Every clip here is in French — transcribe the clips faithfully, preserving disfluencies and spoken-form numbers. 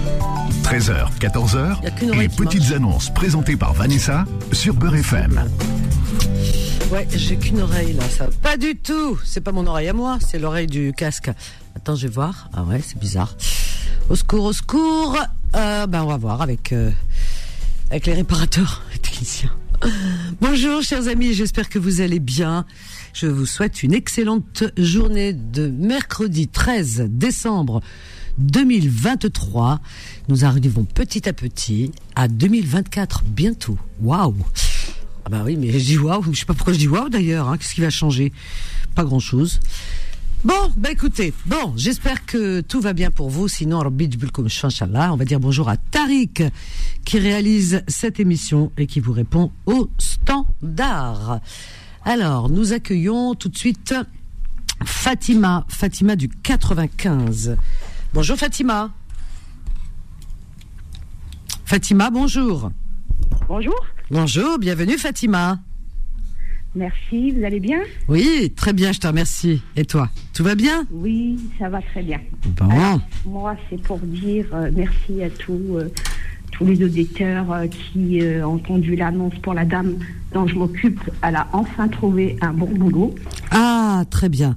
treize heures, quatorze heures, les petites marche. Annonces présentées par Vanessa sur Beurre F M. Ouais, j'ai qu'une oreille là, ça. Pas du tout. C'est pas mon oreille à moi, c'est l'oreille du casque. Attends, je vais voir. Ah ouais, c'est bizarre. Au secours, au secours. Euh, ben on va voir avec euh, avec les réparateurs, les techniciens. Bonjour chers amis, j'espère que vous allez bien. Je vous souhaite une excellente journée de mercredi treize décembre deux mille vingt-trois. Nous arrivons petit à petit à deux mille vingt-quatre bientôt. Waouh. Ah bah oui, mais je dis waouh, je sais pas pourquoi je dis waouh d'ailleurs, hein. Qu'est-ce qui va changer? Pas grand-chose. Bon, bah écoutez, bon, j'espère que tout va bien pour vous. Sinon, Rabbi Djibulkoum Inchallah, on va dire bonjour à Tariq qui réalise cette émission et qui vous répond au standard. Alors, nous accueillons tout de suite Fatima, Fatima du quatre-vingt-quinze. Bonjour Fatima. Fatima, bonjour. Bonjour. Bonjour, bienvenue Fatima. Merci, vous allez bien? Oui, très bien, je te remercie. Et toi, tout va bien? Oui, ça va très bien. Bon. Alors, moi, c'est pour dire euh, merci à tous, euh, tous les auditeurs euh, qui euh, ont entendu l'annonce pour la dame dont je m'occupe. Elle a enfin trouvé un bon boulot. Ah, très bien.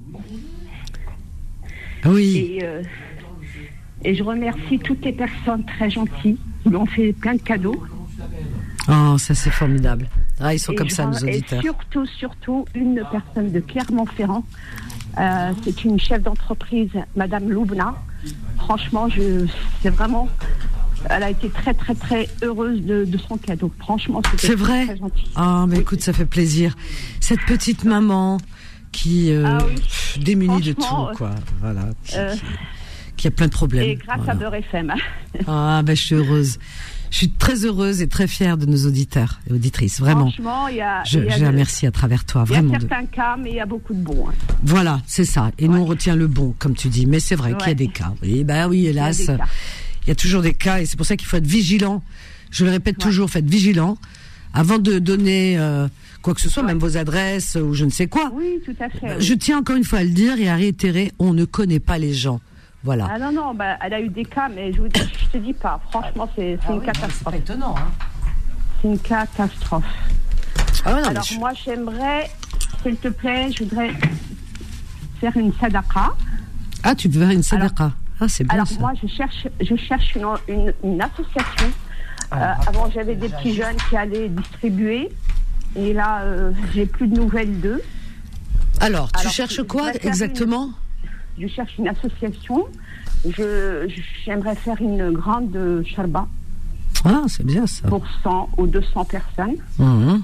Oui. Et, euh, et je remercie toutes les personnes très gentilles qui m'ont fait plein de cadeaux. Oh, ça c'est formidable. Ah, ils sont et comme ça, nos auditeurs. Et surtout, surtout, une personne de Clermont-Ferrand. Euh, c'est une chef d'entreprise, Madame Loubna. Franchement, je, c'est vraiment... Elle a été très, très, très heureuse de, de son cadeau. Franchement, c'était c'est vrai. Très gentil. Ah, mais oui. Écoute, ça fait plaisir. Cette petite maman qui euh, ah, oui. démunie de tout, quoi. Voilà. Qui, euh, qui, qui a plein de problèmes. Et grâce voilà. à Beurre F M. Ah, ben, je suis heureuse. Je suis très heureuse et très fière de nos auditeurs et auditrices, vraiment. Franchement, il y a... Je, il y a je de, remercie à travers toi, vraiment. Il y a certains de... cas, mais il y a beaucoup de bons. Hein. Voilà, c'est ça. Et ouais. Nous, on retient le bon, comme tu dis. Mais c'est vrai ouais. qu'il y a des cas. Oui, ben oui, hélas. Il y, il y a toujours des cas et c'est pour ça qu'il faut être vigilant. Je le répète ouais. toujours, faites vigilant. Avant de donner euh, quoi que ce soit, ouais. même vos adresses ou je ne sais quoi. Oui, tout à fait. Euh, oui. Je tiens encore une fois à le dire et à réitérer, on ne connaît pas les gens. Voilà. Ah non, non, bah, elle a eu des cas, mais je vous dis, je te dis pas. Franchement, c'est, c'est ah une oui, catastrophe. C'est pas étonnant, hein. C'est une catastrophe. Ah non, alors, je... moi, j'aimerais, s'il te plaît, je voudrais faire une sadaqa. Ah, tu veux faire une sadaqa? Ah, c'est bien alors, ça. Alors, moi, je cherche, je cherche une, une, une association. Ah, euh, avant, j'avais des petits jeunes qui allaient distribuer. Et là, euh, j'ai plus de nouvelles d'eux. Alors, tu alors, cherches quoi exactement? Une... Je cherche une association. Je, j'aimerais faire une grande charba. Ah, c'est bien ça. Pour cent ou deux cents personnes. Mmh.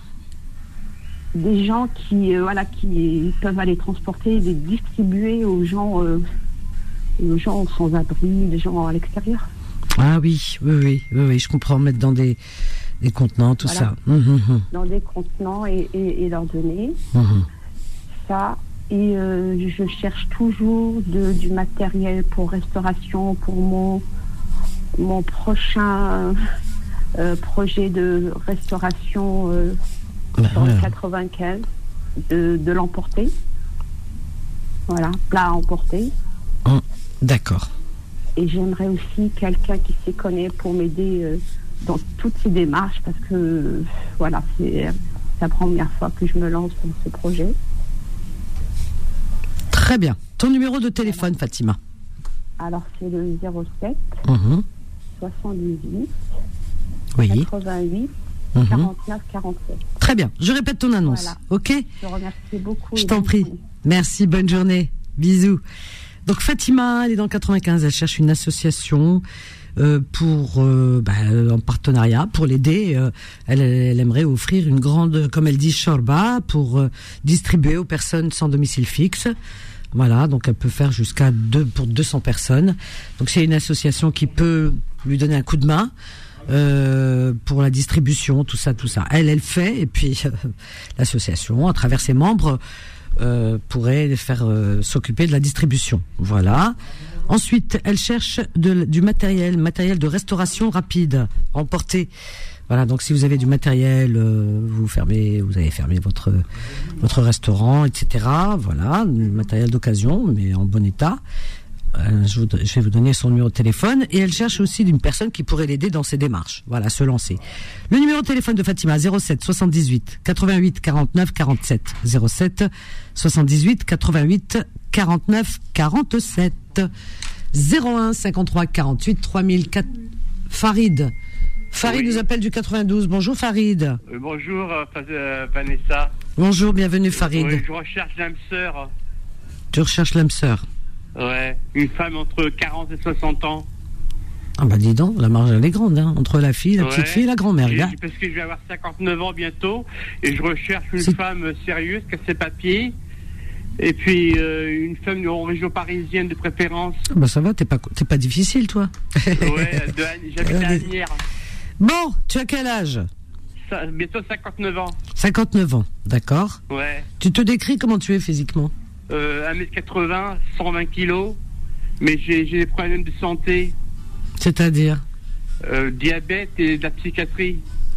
Des gens qui, euh, voilà, qui peuvent aller transporter et les distribuer aux gens, euh, aux gens sans abri, des gens à l'extérieur. Ah oui, oui, oui, oui, oui je comprends. Mettre dans des, des contenants, tout voilà. ça. Mmh. Dans des contenants et, et, et leur donner. Mmh. Ça. Et euh, je cherche toujours de, du matériel pour restauration, pour mon, mon prochain euh, projet de restauration euh, ben dans ouais. le quatre-vingt-quinze, de, de l'emporter. Voilà, plat à emporter. Mmh, d'accord. Et j'aimerais aussi quelqu'un qui s'y connaît pour m'aider euh, dans toutes ces démarches, parce que voilà, c'est la première fois que je me lance dans ce projet. Très bien. Ton numéro de téléphone, Fatima? Alors, c'est le zéro sept mmh. soixante-dix-huit oui. quatre-vingt-huit mmh. quarante-neuf quarante-sept. Très bien. Je répète ton annonce. Voilà. OK? Je te remercie beaucoup. Je t'en prie. Merci. Bonne journée. Bisous. Donc, Fatima, elle est dans le quatre-vingt-quinze. Elle cherche une association euh, pour, euh, bah, en partenariat, pour l'aider. Euh, elle, elle aimerait offrir une grande, comme elle dit, shorba pour euh, distribuer aux personnes sans domicile fixe. Voilà, donc elle peut faire jusqu'à deux pour deux cents personnes. Donc c'est une association qui peut lui donner un coup de main euh, pour la distribution, tout ça, tout ça. Elle, elle fait, et puis euh, l'association, à travers ses membres, euh, pourrait faire euh, s'occuper de la distribution. Voilà. Ensuite, elle cherche de, du matériel, matériel de restauration rapide, emporté. Voilà, donc si vous avez du matériel, euh, vous fermez, vous avez fermé votre votre restaurant, et cetera. Voilà, du matériel d'occasion, mais en bon état. euh, je, vous, je vais vous donner son numéro de téléphone. Et elle cherche aussi une personne qui pourrait l'aider dans ses démarches. Voilà, se lancer. Le numéro de téléphone de Fatima, zéro sept soixante-dix-huit quatre-vingt-huit quarante-neuf quarante-sept. zéro sept soixante-dix-huit quatre-vingt-huit quarante-neuf quarante-sept. zéro un cinquante-trois quarante-huit trois mille quatre. Farid. Farid oui. Nous appelle du quatre-vingt-douze. Bonjour Farid. Euh, bonjour euh, Vanessa. Bonjour, bienvenue Farid. Oui, je recherche l'âme sœur. Tu recherches l'âme sœur? Ouais, une femme entre quarante et soixante ans. Ah bah dis donc, la marge elle est grande, hein, entre la fille, la ouais. petite fille et la grand-mère. Et, parce que je vais avoir cinquante-neuf ans bientôt, et je recherche une C'est... femme sérieuse qui a ses papiers, et puis euh, une femme en région parisienne de préférence. Ah bah ça va, t'es pas, t'es pas difficile toi. Ouais, de, j'habite à Agnières. Bon, tu as quel âge? Ça, bientôt cinquante-neuf ans. cinquante-neuf ans, d'accord. Ouais. Tu te décris comment tu es physiquement? euh, un mètre quatre-vingts, cent vingt kilos, mais j'ai, j'ai des problèmes de santé. C'est-à-dire euh, diabète et de la psychiatrie.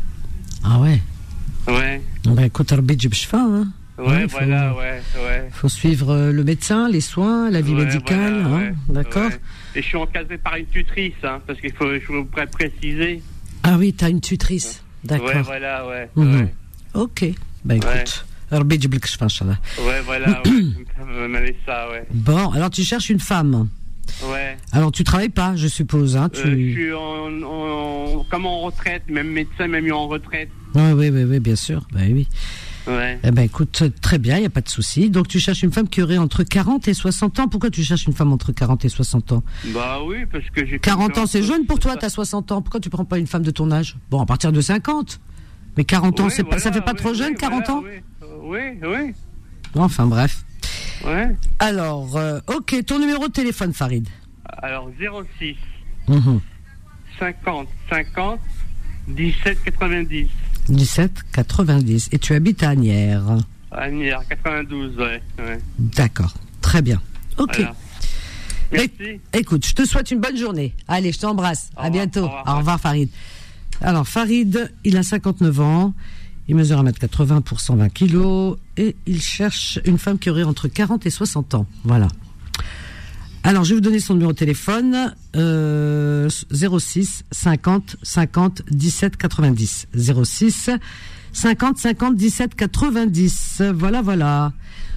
Ah ouais. Ouais. Bah écoute, Rabbi Djib Shfa, hein. Ouais, ouais faut, voilà, ouais, ouais. Faut suivre euh, le médecin, les soins, la vie ouais, médicale, voilà, hein, ouais, d'accord. Ouais. Et je suis encadré par une tutrice, hein, parce qu'il faut, je voudrais préciser. Ah oui, t'as une tutrice, d'accord. Ouais, voilà, ouais. Mmh. ouais. Ok, bah écoute, Rabbi Djib Shfa, Inch'Allah. Ouais, voilà, ouais. ça, ouais. Bon, alors tu cherches une femme. Ouais. Alors tu travailles pas, je suppose, hein. Tu... Euh, je suis en, en, comme en retraite, même médecin m'a mis en retraite. Oui, oui, oui, oui, bien sûr, bah oui. Ouais. Eh ben écoute, très bien, il n'y a pas de souci. Donc tu cherches une femme qui aurait entre quarante et soixante ans. Pourquoi tu cherches une femme entre quarante et soixante ans? Bah oui, parce que j'ai... quarante ans, c'est jeune pour toi, t'as soixante ans. Pourquoi tu prends pas une femme de ton âge? Bon, à partir de cinquante. Mais quarante ans, oui, c'est voilà, pas, ça fait pas oui, trop jeune, oui, quarante voilà, ans? Oui, oui, oui. Enfin bref. Ouais. Alors, euh, ok, ton numéro de téléphone, Farid. Alors, zéro six Mmh. cinquante cinquante dix-sept quatre-vingt-dix. dix-sept quatre-vingt-dix. Et tu habites à Agnières. Agnières, quatre-vingt-douze, ouais. ouais. D'accord, très bien. Ok. Voilà. Merci. É- écoute, je te souhaite une bonne journée. Allez, je t'embrasse. Au à revoir, bientôt. au revoir, Au revoir, Farid. Alors, Farid, il a cinquante-neuf ans. Il mesure un mètre quatre-vingts pour cent vingt kilos. Et il cherche une femme qui aurait entre quarante et soixante ans. Voilà. Alors, je vais vous donner son numéro de téléphone. Euh, zéro six cinquante cinquante dix-sept quatre-vingt-dix. zéro six cinquante cinquante dix-sept quatre-vingt-dix. Voilà, voilà.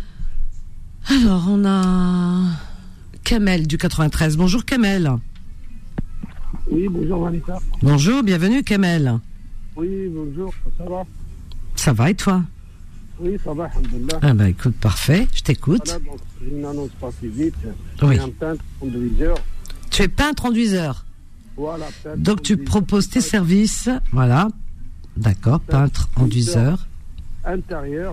Alors, on a Kamel du quatre-vingt-treize. Bonjour, Kamel. Oui, bonjour, Vanessa. Bonjour, bienvenue, Kamel. Oui, bonjour, ça va? Ça va et toi? Oui, ça va, alhamdoulilah. Ah bah écoute, parfait, je t'écoute. Voilà, donc j'ai une annonce pas si vite. Oui. Je suis un peintre conduiseur. Tu es peintre conduiseur. Voilà, peintre Donc tu conduiseur. proposes tes services, voilà. D'accord, peintre conduiseur. Intérieur.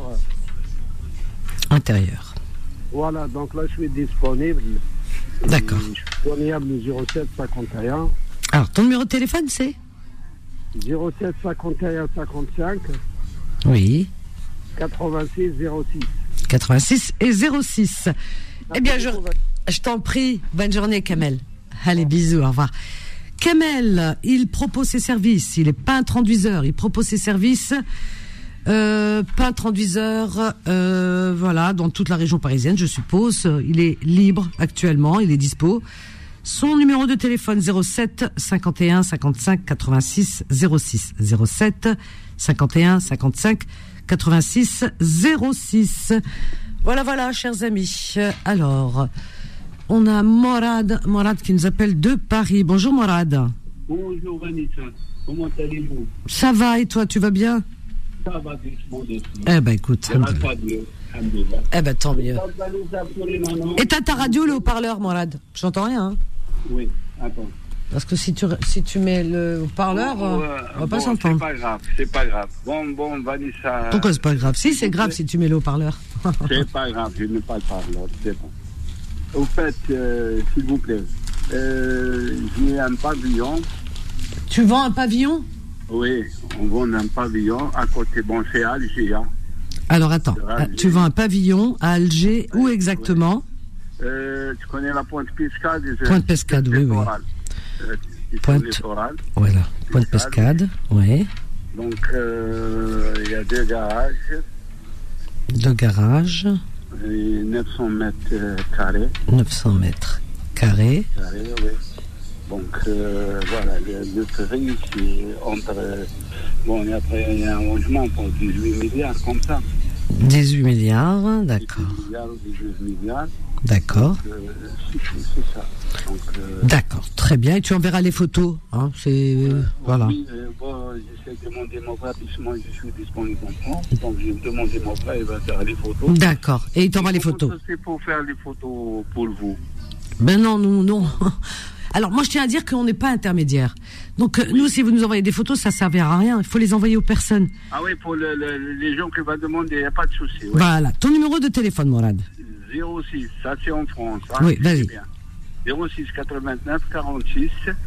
Intérieur. Voilà, donc là je suis disponible. D'accord. Je suis joignable au zéro sept cinquante et un. Alors ton numéro de téléphone c'est? zéro sept cinquante et un cinquante-cinq. Oui. quatre-vingt-six zéro six. quatre-vingt-six et zéro six. Eh bien, je, je t'en prie. Bonne journée, Kamel. Allez, bisous, au revoir. Kamel, il propose ses services. Il est peintre enduiseur. Il propose ses services. Euh, peintre enduiseur, euh, voilà, dans toute la région parisienne, je suppose. Il est libre actuellement. Il est dispo. Son numéro de téléphone zéro sept cinquante et un cinquante-cinq quatre-vingt-six zéro six. zéro sept cinquante et un cinquante-cinq quatre-vingt-six zéro six. Voilà, voilà, chers amis. Alors, on a Morad, Morad qui nous appelle de Paris. Bonjour Morad. Bonjour Vanessa, comment allez-vous? Ça va et toi, tu vas bien? Ça va doucement, doucement. Eh ben écoute, eh ben tant mieux. Et t'as ta radio, le haut-parleur, Morad? J'entends rien. Hein? Oui, attends. Parce que si tu, si tu mets le haut-parleur, bon, euh, on va pas bon, s'entendre. C'est pas grave, c'est pas grave. Bon, bon, Vanessa. Pourquoi c'est pas grave? Si, c'est grave si tu mets le haut-parleur. C'est pas grave, je ne parle pas alors, c'est bon. Au fait, euh, s'il vous plaît, euh, j'ai un pavillon. Tu vends un pavillon? Oui, on vend un pavillon à côté, bon, c'est Alger. Hein. Alors attends, Alger. Tu vends un pavillon à Alger, où exactement? euh, Tu connais la Pointe Pescade? Pointe Pescade, oui, oui. Euh, Pointe, voilà, Pointe Pescade, oui. Donc, euh, il y a deux garages. Deux garages. Et neuf cents mètres euh, carrés. neuf cents mètres Carré. Carré, oui. Donc, euh, voilà, le, le prix, c'est entre... Bon, et après, il y a un logement pour dix-huit milliards, comme ça. dix-huit milliards, d'accord. dix-huit milliards, dix-huit milliards. D'accord. Donc, euh, c'est, c'est ça. Donc, euh, d'accord, très bien. Et tu enverras les photos, hein, c'est... Euh, voilà. Oui, euh, bon, j'essaie de demander mon frère, puisque moi, je suis disponible en France. Donc, je vais demander mon frère, il va faire les photos. D'accord, et il t'envoie les photos. Comment ça, c'est pour faire les photos pour vous? Ben non, non, non. Alors, moi, je tiens à dire qu'on n'est pas intermédiaire. Donc, euh, nous, si vous nous envoyez des photos, ça ne servira à rien. Il faut les envoyer aux personnes. Ah oui, pour le, le, les gens qui vont demander, il n'y a pas de souci. Ouais. Voilà. Ton numéro de téléphone, Mourad. zéro six, ça c'est en France. Hein, oui, vas-y. zéro six quatre-vingt-neuf quarante-six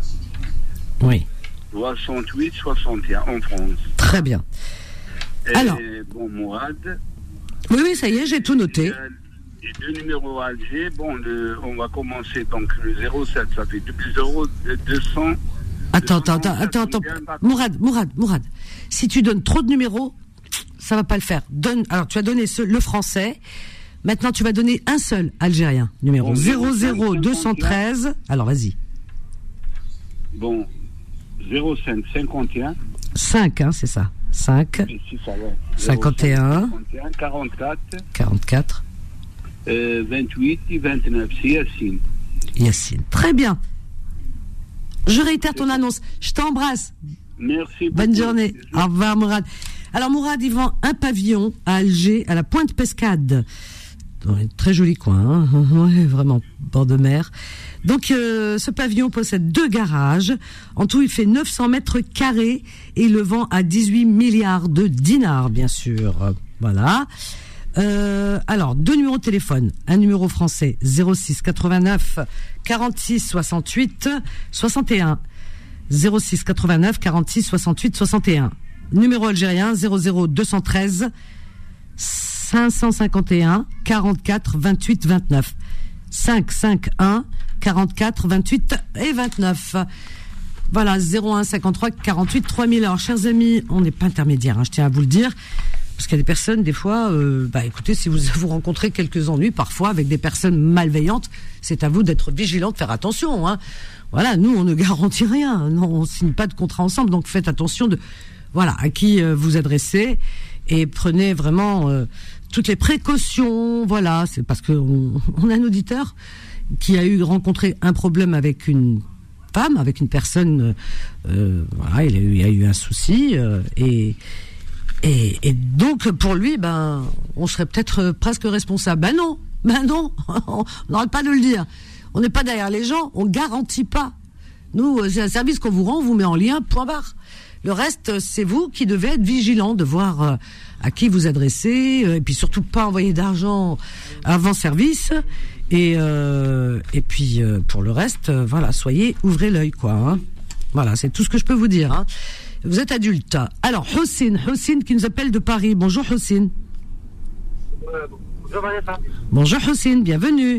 Oui. soixante-huit soixante et un en France. Très bien. Et alors. Bon, Mourad. Oui, oui, ça y est, j'ai tout noté. Et deux numéros à Alger. Bon, le, on va commencer donc le zéro sept, ça fait deux cents. Attends, attends, attends, attends, attends. Mourad, Mourad, Mourad. Si tu donnes trop de numéros, ça va pas le faire. Donne, alors tu as donné ce, le français. Maintenant, tu vas donner un seul algérien. Numéro bon, zéro zéro deux cent treize. Alors, vas-y. Bon, zéro cinq cinquante et un. cinq, hein, c'est ça. cinq. Oui, c'est ça, ouais. cinquante et un. cinquante et un, quarante-quatre. quarante-quatre. Euh, vingt-huit et vingt-neuf, c'est Yassine. Yassine. Très bien. Je réitère ton annonce. Je t'embrasse. Merci beaucoup. Bonne journée. Au revoir, Mourad. Alors, Mourad, il vend un pavillon à Alger, à la Pointe Pescade. Dans un très joli coin, hein. Ouais, vraiment, bord de mer. Donc, euh, ce pavillon possède deux garages. En tout, il fait neuf cents mètres carrés et il le vend à dix-huit milliards de dinars, bien sûr. Voilà. Euh, alors, deux numéros de téléphone. Un numéro français, zéro six quatre-vingt-neuf quarante-six soixante-huit soixante et un. zéro six quatre-vingt-neuf quarante-six soixante-huit soixante et un. Numéro algérien, zéro zéro deux cent treize cinq cent cinquante et un quarante-quatre vingt-huit vingt-neuf. cinq cent cinquante et un quarante-quatre vingt-huit et vingt-neuf. Voilà, zéro un cinquante-trois quarante-huit trois mille. Alors, chers amis, on n'est pas intermédiaire, hein, je tiens à vous le dire. Parce qu'il y a des personnes, des fois, euh, bah écoutez, si vous vous rencontrez quelques ennuis, parfois avec des personnes malveillantes, c'est à vous d'être vigilant, de faire attention. Hein. Voilà, nous, on ne garantit rien. Non, on signe pas de contrat ensemble, donc faites attention de, voilà, à qui euh, vous adressez et prenez vraiment euh, toutes les précautions. Voilà, c'est parce que on, on a un auditeur qui a eu rencontré un problème avec une femme, avec une personne. Euh, voilà, il a eu, il a eu un souci euh, et Et, et donc, pour lui, ben, on serait peut-être presque responsable. Ben non, ben non, on n'arrête pas de le dire. On n'est pas derrière les gens, on garantit pas. Nous, c'est un service qu'on vous rend, on vous met en lien, point barre. Le reste, c'est vous qui devez être vigilant, de voir euh, à qui vous adressez, euh, et puis surtout pas envoyer d'argent avant service. Et, euh, et puis, euh, pour le reste, euh, voilà, soyez, ouvrez l'œil, quoi. Hein. Voilà, c'est tout ce que je peux vous dire, hein. Vous êtes adulte. Alors, Houssine, Houssine qui nous appelle de Paris. Bonjour, Houssine. Euh, bonjour, Vanessa. Bonjour, Houssine, bienvenue.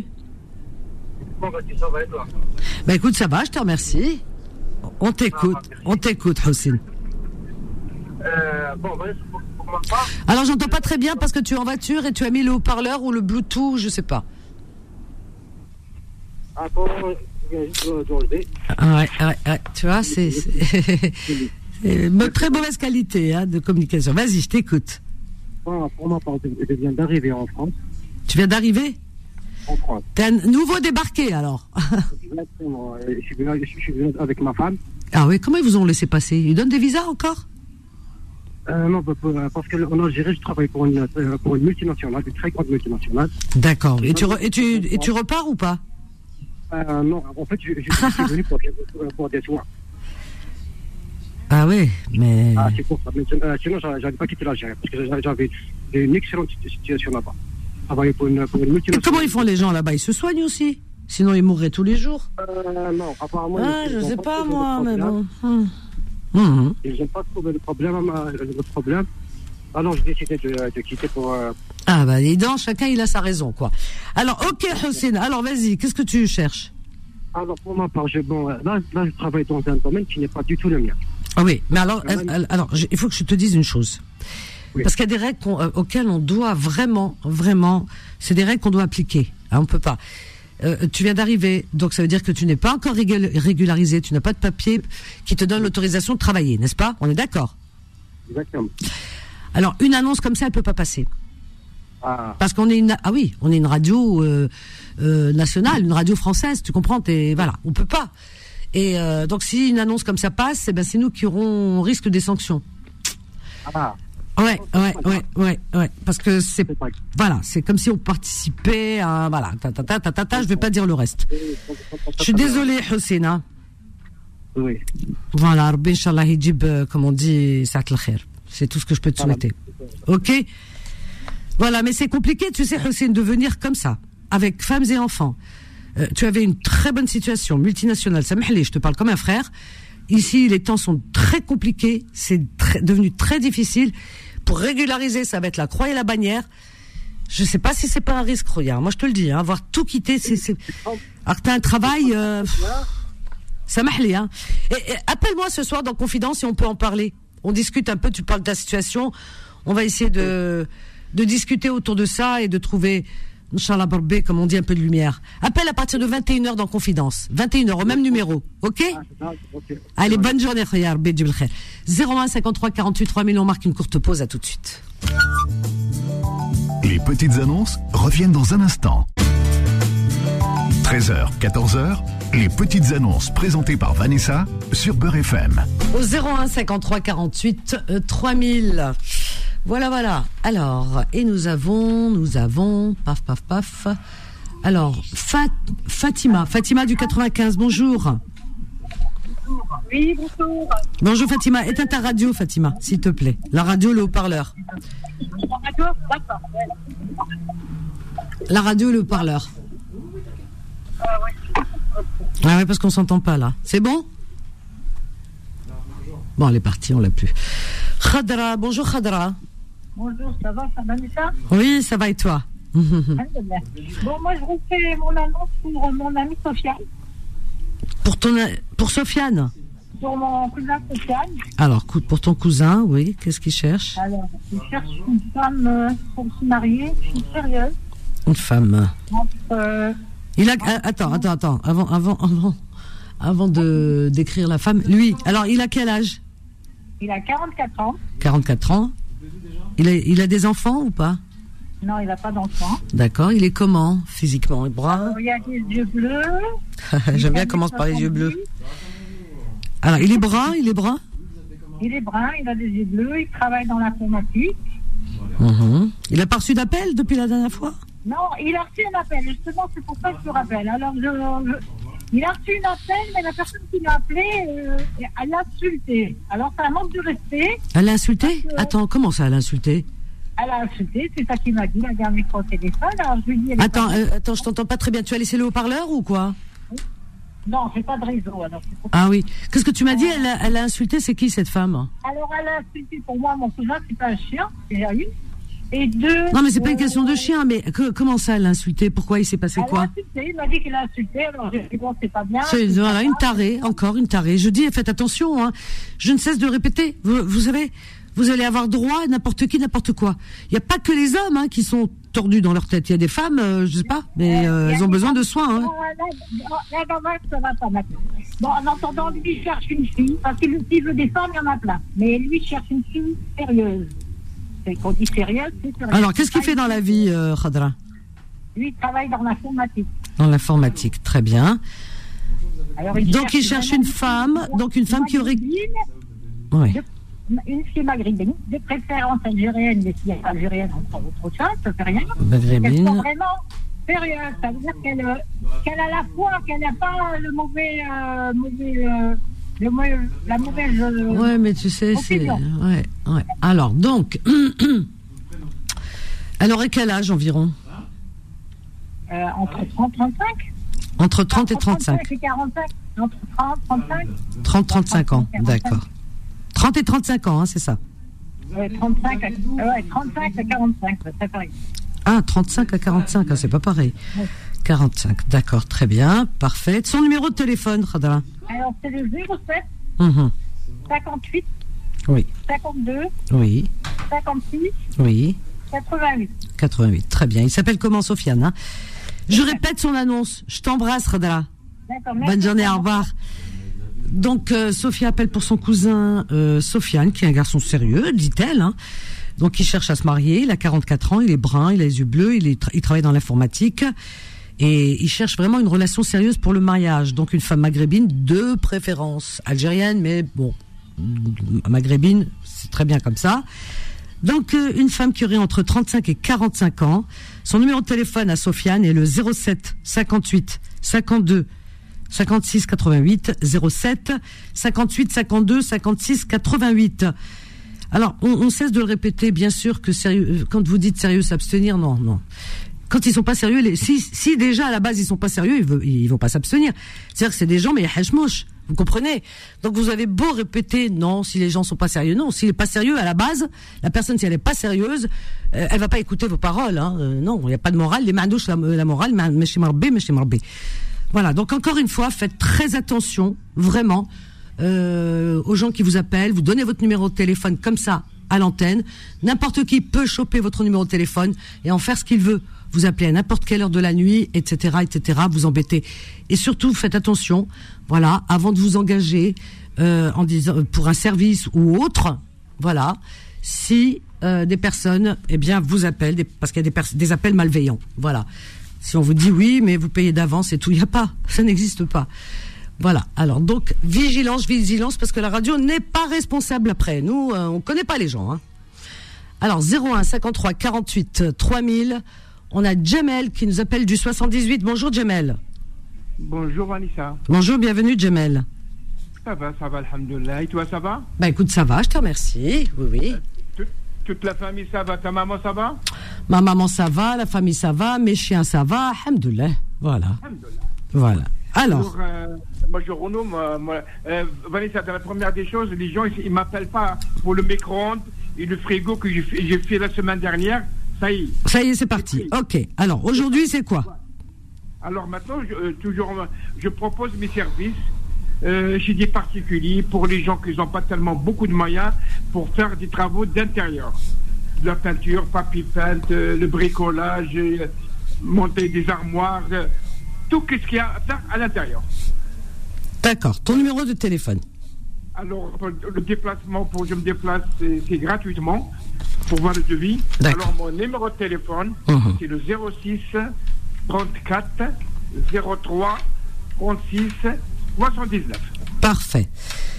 Bon, bah, ça va et toi? Bah, écoute, ça va, je te remercie. On t'écoute, ah, on t'écoute, Houssine. Euh, bon, Vanessa, pour, pour ma part... Alors, j'entends pas très bien parce que tu es en voiture et tu as mis le haut-parleur ou le Bluetooth, je sais pas. Attends, je viens juste de l'enlever. Ouais, ouais, ouais, tu vois, c'est... c'est... C'est une très mauvaise qualité hein, de communication. Vas-y, je t'écoute. Bon, pour ma part, je viens d'arriver en France. Tu viens d'arriver ? En France. T'es un nouveau débarqué, alors. Exactement. Je suis, venu, je suis venu avec ma femme. Ah oui, comment ils vous ont laissé passer ? Ils donnent des visas encore ? euh, Non, parce qu'en Algérie, je travaille pour une, pour une multinationale, une très grande multinationale. D'accord. Et tu, re, et, tu, et tu repars ou pas ? euh, Non, en fait, je, je suis venu pour, pour des soins. Ah oui, mais... Ah, c'est pour ça. Mais, euh, sinon, j'avais pas quitté l'Algérie, parce que j'avais une excellente situation là-bas. Travailler pour une, pour une multinationale. Comment ils font les gens là-bas ? Ils se soignent aussi ? Sinon, ils mourraient tous les jours ? euh, Non, apparemment... Ah, je sais pas, moi, mais bon... Hum. Hum. Ils n'ont pas trouvé le problème, le problème. Alors, j'ai décidé de, de quitter pour... Euh... Ah, bah, dis donc, chacun, il a sa raison, quoi. Alors, ok, Houssine, alors, vas-y, qu'est-ce que tu cherches ? Alors, pour ma part, je, bon, là, là, je travaille dans un domaine qui n'est pas du tout le mien. Ah oui, mais alors, alors, alors il faut que je te dise une chose. Oui. Parce qu'il y a des règles euh, auxquelles on doit vraiment, vraiment, c'est des règles qu'on doit appliquer. Hein, on peut pas. euh, tu viens d'arriver, donc ça veut dire que tu n'es pas encore régul- régularisé, tu n'as pas de papier qui te donne l'autorisation de travailler, n'est-ce pas? On est d'accord? Exactement. Alors, une annonce comme ça, elle peut pas passer. Ah. Parce qu'on est une, ah oui, on est une radio euh, euh, nationale, une radio française, tu comprends? T'es, voilà, on peut pas. Et euh, donc, si une annonce comme ça passe, eh ben, c'est nous qui aurons risque des sanctions. Ah. Ouais, ouais, ouais, ouais, ouais, parce que c'est, voilà, c'est comme si on participait à, voilà, ta, ta, ta, ta, ta, ta, je vais pas dire le reste. Je suis désolée, Hussein. Oui. Voilà, Rabbi Inch'Allah hijib, comme on dit, Sa'at al-Khair. C'est tout ce que je peux te souhaiter. Ok? Voilà, mais c'est compliqué, tu sais, Hussein, de venir comme ça, avec femmes et enfants. Euh, tu avais une très bonne situation, multinationale, Samahli, je te parle comme un frère. Ici, les temps sont très compliqués, c'est très, devenu très difficile. Pour régulariser, ça va être la croix et la bannière. Je sais pas si c'est pas un risque, regarde. Moi, je te le dis, hein, avoir tout quitté, c'est, c'est... Alors que t'as un travail, euh... ça m'ahli, hein. Et, et appelle-moi ce soir dans Confidence et on peut en parler. On discute un peu, tu parles de ta situation. On va essayer de, de discuter autour de ça et de trouver, Inch'Allah Barbé, comme on dit, un peu de lumière. Appelle à partir de vingt et une heures dans Confidence. vingt et une heures, au même numéro. Ok? Allez, bonne journée, Khayar, Bédjul Khair. zéro un cinquante-trois quarante-huit trois mille, on marque une courte pause, à tout de suite. Les petites annonces reviennent dans un instant. treize heures, quatorze heures, les petites annonces présentées par Vanessa sur Beurre F M. Au zéro un cinquante-trois quarante-huit trois mille. Voilà, voilà. Alors, et nous avons, nous avons, paf, paf, paf. Alors, Fat, Fatima, Fatima du quatre-vingt-quinze, bonjour. Oui, bonjour. Bonjour Fatima, éteins ta radio Fatima, s'il te plaît. La radio, le haut-parleur. La radio, d'accord. La radio, le haut-parleur. Euh, oui. Ah ouais, parce qu'on s'entend pas là. C'est bon? Bon, elle est partie, on l'a plus. Khadra, bonjour Khadra. Bonjour, ça va, ça va, Vanessa? Oui, ça va et toi? Bon, moi je refais mon annonce pour mon amie Sofiane. Pour ton, pour Sofiane? Pour mon cousin Sofiane. Alors, pour ton cousin, oui, qu'est-ce qu'il cherche? Alors, il cherche une femme euh, pour se marier, une fille sérieuse. Une femme. Entre, euh, il a, euh, attends, attends, attends, avant, avant, avant, avant de d'écrire la femme. Lui, alors, il a quel âge? Il a quarante-quatre ans. quarante-quatre ans. Il a, il a des enfants ou pas? Non, il n'a pas d'enfants. D'accord. Il est comment physiquement? Brun? Il a des yeux bleus. J'aime bien commencer par les yeux bleus. Alors, il est brun, il est brun? Il est brun, il a des yeux bleus, il travaille dans l'informatique. Mmh. Il a pas reçu d'appel depuis la dernière fois? Non, il a reçu un appel, justement, c'est pour ça que je le rappelle. Alors, je, je, il a reçu un appel, mais la personne qui l'a appelé, euh, elle l'a insulté. Alors, c'est un manque de respect. Elle l'a insulté? Que, Attends, comment ça, elle l'a insulté? Elle a insulté, c'est ça qu'il m'a dit, la dernière fois au téléphone. Alors, je lui dis... Attends, euh, attends, je t'entends pas très bien. Tu as laissé le haut-parleur ou quoi? Non, j'ai pas de réseau. Alors ah oui. Qu'est-ce que tu m'as dit? Elle a, elle a insulté, c'est qui cette femme? Alors, elle a insulté pour moi, mon cousin, c'est pas un chien, c'est une. Et deux. Non, mais c'est pas une question de chien, mais que, comment ça, elle a insulté? Pourquoi? Il s'est passé elle quoi? a insulté, il m'a dit qu'il a insulté, alors j'ai dit bon, c'est pas bien. C'est, c'est voilà, pas une tarée, encore une tarée. Je dis, faites attention, hein. Je ne cesse de répéter. Vous, vous savez, vous allez avoir droit à n'importe qui, n'importe quoi. Il n'y a pas que les hommes, hein, qui sont tordus dans leur tête. Il y a des femmes, euh, je sais pas, mais euh, elles ont besoin de soins, hein. Là, là, là, ça va pas maintenant. Bon, en entendant, lui, il cherche une fille, parce qu'il s'il veut des femmes, il y en a plein. Mais lui, il cherche une fille sérieuse. C'est qu'on dit sérieuse, c'est sérieux. Alors, qu'est-ce qu'il fait dans la vie, euh, Khadra? Lui, il travaille dans l'informatique. Dans l'informatique, très bien. Alors, il donc, il cherche une femme, donc une femme qui aurait... Oui. Une fille maghrébine, de préférence algérienne, mais si elle est algérienne, on prend autre chose, ça fait rien. Maghrébine. Elle soit vraiment sérieuse, ça veut dire qu'elle, euh, qu'elle a la foi, qu'elle n'a pas le mauvais... Euh, mauvais euh, le mauvais, la mauvaise... Euh, ouais, mais tu sais, opinion. C'est... Ouais, ouais. Alors, donc... elle aurait quel âge environ? euh, Entre trente et trente-cinq. Entre trente et trente-cinq. trente-cinq et quarante-cinq. Entre trente et trente-cinq. trente à trente-cinq ans, d'accord. trente et trente-cinq ans, hein, c'est ça? Ouais, trente-cinq à, euh, ouais, trente-cinq à quarante-cinq, c'est pareil. Ah, trente-cinq à quarante-cinq, hein, c'est pas pareil. Ouais. quarante-cinq, d'accord, très bien, parfait. Son numéro de téléphone, Khadra? Alors, c'est le zéro sept, mmh. cinquante-huit, oui. cinquante-deux, oui. cinquante-six, oui. quatre-vingt-huit. quatre-vingt-huit, très bien. Il s'appelle comment, Sofiane, hein? Je répète son annonce. Je t'embrasse, Radra. D'accord, merci. Bonne journée, au revoir. Donc, euh, Sophia appelle pour son cousin euh, Sofiane, qui est un garçon sérieux, dit-elle. Hein. Donc, il cherche à se marier. Il a quarante-quatre ans, il est brun, il a les yeux bleus, il, est, il travaille dans l'informatique. Et il cherche vraiment une relation sérieuse pour le mariage. Donc, une femme maghrébine de préférence algérienne, mais bon, maghrébine, c'est très bien comme ça. Donc, euh, une femme qui aurait entre trente-cinq et quarante-cinq ans. Son numéro de téléphone à Sofiane est le zéro sept cinquante-huit cinquante-deux cinquante-six quatre-vingt-huit, zéro sept cinquante-huit cinquante-deux cinquante-six quatre-vingt-huit. Alors, on, on cesse de le répéter, bien sûr, que sérieux, quand vous dites sérieux, s'abstenir, non, non. Quand ils sont pas sérieux, les, si, si déjà à la base ils sont pas sérieux, ils, veulent, ils vont pas s'abstenir. C'est-à-dire que c'est des gens, mais hachmouch, vous comprenez? Donc vous avez beau répéter, non, si les gens sont pas sérieux, non, s'il est pas sérieux à la base, la personne si elle est pas sérieuse, euh, elle va pas écouter vos paroles, hein. Euh, non, il y a pas de morale, les mandouches la, la morale, mais chez Marbé, mais chez Marbé. Voilà, donc encore une fois, faites très attention, vraiment, euh, aux gens qui vous appellent, vous donnez votre numéro de téléphone comme ça à l'antenne, n'importe qui peut choper votre numéro de téléphone et en faire ce qu'il veut. Vous appelez à n'importe quelle heure de la nuit, et cetera, et cetera. Vous embêtez. Et surtout, faites attention, voilà, avant de vous engager euh, en disant pour un service ou autre, voilà, si euh, des personnes, eh bien, vous appellent, des, parce qu'il y a des, pers- des appels malveillants, voilà. Si on vous dit oui, mais vous payez d'avance et tout, il y a pas, ça n'existe pas. Voilà. Alors donc, vigilance, vigilance, parce que la radio n'est pas responsable après. Nous, euh, on connaît pas les gens. Hein. Alors zéro un cinquante-trois quarante-huit trois mille. On a Djemel qui nous appelle du soixante-dix-huit. Bonjour Djemel. Bonjour Vanessa. Bonjour, bienvenue Djemel. Ça va, ça va, alhamdoulilah. Et toi, ça va? Bah écoute, ça va, je te remercie. Oui, oui. Euh, toute, toute la famille, ça va? Ta maman, ça va? Ma maman, ça va, la famille, ça va, mes chiens, ça va, alhamdoulilah. Voilà. Alhamdoulilah. Voilà. Alors. Bonjour, euh, moi, je renomme. Euh, moi, euh, Vanessa, dans la première des choses, les gens, ils ne m'appellent pas pour le micro-ondes et le frigo que j'ai fait, j'ai fait la semaine dernière. Ça y est. Ça y est, c'est parti. Ok. Alors, aujourd'hui, c'est quoi? Alors maintenant, je, euh, toujours, je propose mes services euh, chez des particuliers pour les gens qui n'ont pas tellement beaucoup de moyens pour faire des travaux d'intérieur. De la peinture, papier peint, euh, le bricolage, euh, monter des armoires, euh, tout ce qu'il y a à faire à l'intérieur. D'accord. Ton numéro de téléphone? Alors, le déplacement, pour que je me déplace, c'est, c'est gratuitement. Pour voir le devis. D'accord. Alors, mon numéro de téléphone, mmh. c'est le zéro six trente-quatre zéro trois trente-six soixante-dix-neuf. Parfait.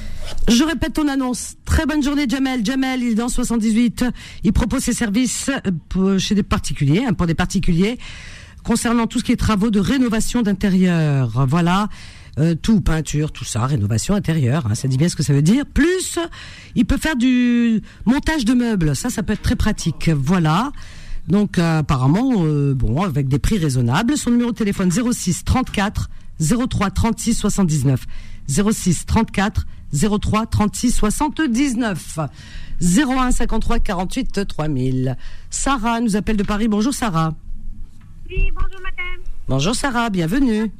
Je répète ton annonce. Très bonne journée, Djamel. Djamel, il est dans soixante-dix-huit. Il propose ses services pour, chez des particuliers, hein, pour des particuliers, concernant tout ce qui est travaux de rénovation d'intérieur. Voilà. Euh, tout, peinture, tout ça, rénovation intérieure, hein, ça dit bien ce que ça veut dire. Plus, il peut faire du montage de meubles, ça, ça peut être très pratique. Voilà. Donc, euh, apparemment, euh, bon, avec des prix raisonnables. Son numéro de téléphone zéro six trente-quatre zéro trois trente-six soixante-dix-neuf. zéro six trente-quatre zéro trois trente-six soixante-dix-neuf. zéro un cinquante-trois quarante-huit trois mille. Sarah nous appelle de Paris. Bonjour Sarah. Oui, bonjour madame. Bonjour Sarah, bienvenue.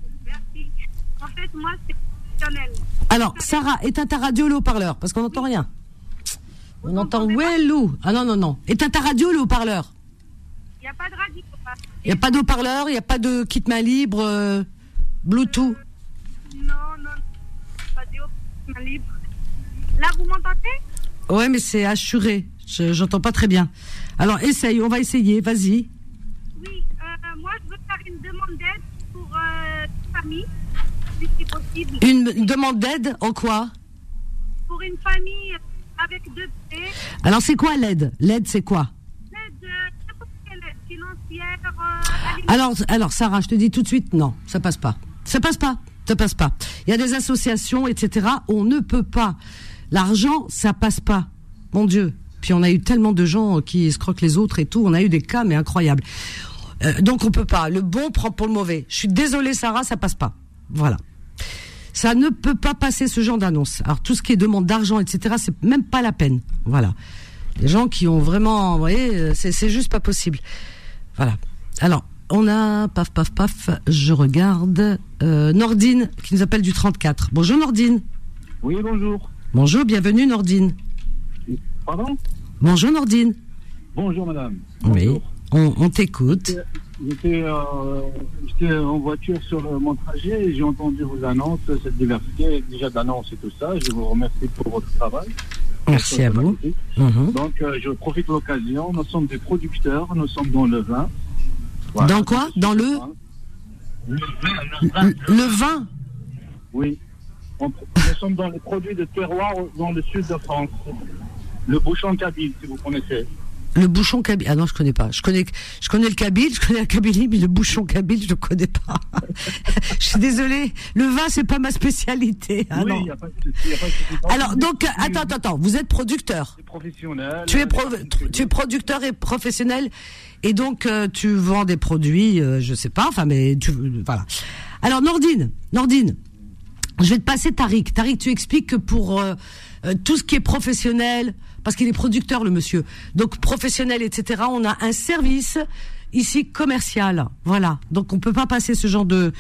En fait, moi, c'est personnel. Alors, Sarah, éteins ta radio, le haut-parleur, parce qu'on n'entend rien. On Vous entend Wellou. Ah non, non, non. Éteins ta radio, le haut-parleur. Il n'y a pas de radio. Il n'y a pas de haut-parleur, il n'y a pas de kit main libre, euh, Bluetooth. Euh, non, non, pas de kit main libre. Là, vous m'entendez? Ouais, mais c'est assuré. Je, j'entends pas très bien. Alors, essaye, on va essayer, vas-y. Oui, euh, moi, je veux faire une demande d'aide pour euh, une famille. Si possible. Une, une demande d'aide en quoi? Pour une famille avec deux bébés. Alors c'est quoi l'aide? L'aide c'est quoi? L'aide euh, financière. Euh, alors, alors Sarah, je te dis tout de suite, non, ça passe pas. Ça passe pas, ça passe pas. Il y a des associations, et cetera. On ne peut pas. L'argent, ça passe pas. Mon Dieu. Puis on a eu tellement de gens qui escroquent les autres et tout. On a eu des cas, mais incroyables. Euh, donc on peut pas. Le bon prend pour le mauvais. Je suis désolée Sarah, ça passe pas. Voilà. Ça ne peut pas passer ce genre d'annonce. Alors tout ce qui est demande d'argent, et cetera, c'est même pas la peine. Voilà. Les gens qui ont vraiment, vous voyez, c'est, c'est juste pas possible. Voilà. Alors, on a, paf, paf, paf, je regarde, euh, Nordine qui nous appelle du trente-quatre. Bonjour Nordine. Oui, bonjour. Bonjour, bienvenue Nordine. Pardon? Bonjour Nordine. Bonjour madame. Oui, bonjour. On, on t'écoute. J'étais, euh, j'étais en voiture sur euh, mon trajet et j'ai entendu vos annonces, cette diversité déjà d'annonces et tout ça. Je vous remercie pour votre travail. Merci à vous. Mm-hmm. Donc, euh, je profite de l'occasion. Nous sommes des producteurs, nous sommes dans le vin. Voilà. Dans quoi? Dans le Le vin. Le vin. Le vin. Oui. On, nous sommes dans les produits de terroir dans le sud de France. Le bouchon kabyle, si vous connaissez. Le bouchon kabyle. Ah non, je connais pas. Je connais, je connais le kabyle, je connais la kabylie, mais le bouchon kabyle, je ne connais pas. Je suis désolée. Le vin, c'est pas ma spécialité. Ah, oui, non. Y a pas de souci, y a pas de souci. Alors, donc, attends, attends, attends. Vous êtes producteur. Professionnel. Tu es, pro, tu es producteur et professionnel. Et donc, euh, tu vends des produits, euh, je sais pas, enfin, mais tu, euh, voilà. Alors, Nordine, Nordine, je vais te passer Tariq. Tariq, tu expliques que pour euh, euh, tout ce qui est professionnel, parce qu'il est producteur, le monsieur, donc professionnel, et cetera, on a un service ici commercial. Voilà. Donc, on peut pas passer ce genre de